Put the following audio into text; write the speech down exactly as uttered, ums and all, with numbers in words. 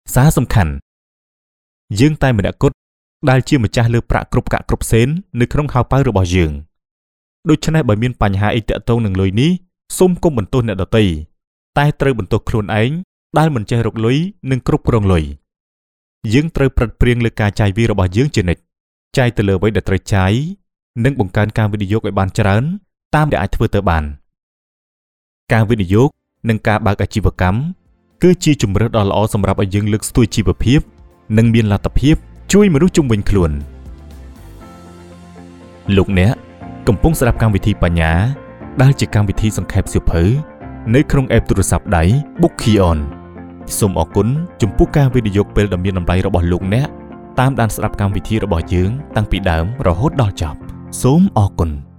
សារសំខាន់យើងតែម្នាក់គត់ដែលជាម្ចាស់លើប្រាក់គ្រប់កាក់គ្រប់សេននៅក្នុងហៅប៉ៅរបស់យើងដូច្នេះបើមានបញ្ហាអីតាក់ទងនឹងលុយនេះសូមកុំបន្ទោសអ្នកដទៃតែត្រូវបន្ទោសខ្លួនឯងដែលមិនចេះរកលុយនិងគ្រប់គ្រងលុយយើងត្រូវប្រឹកព្រៀងលើការចាយវាយរបស់យើងជានិច្ចចាយទៅលើអ្វីដែលត្រូវចាយនិងបង្កើនការវិនិយោគឲ្យបានច្រើនតាមដែលអាចធ្វើទៅបានការវិនិយោគនិងការបើកអាជីវកម្មគឺជាជម្រើសដ៏ល្អសម្រាប់ឲ្យយើងលើកស្ទួយជីវភាពនិងមានលទ្ធភាពជួយមនុស្សជុំវិញខ្លួនលោកអ្នកកំពុងស្ដាប់កម្មវិធីបញ្ញាដែលជាកម្មវិធីសង្ខេបសៀវភៅនៅក្នុងអេបទូរស័ព្ទដៃ Bookion សូមអរគុណចំពោះការវិនិយោគពេលដ៏មានតម្លៃរបស់លោកអ្នកតាមដានស្ដាប់កម្មវិធីរបស់យើងតាំងពីដើមរហូតដល់ចប់សូមអរគុណ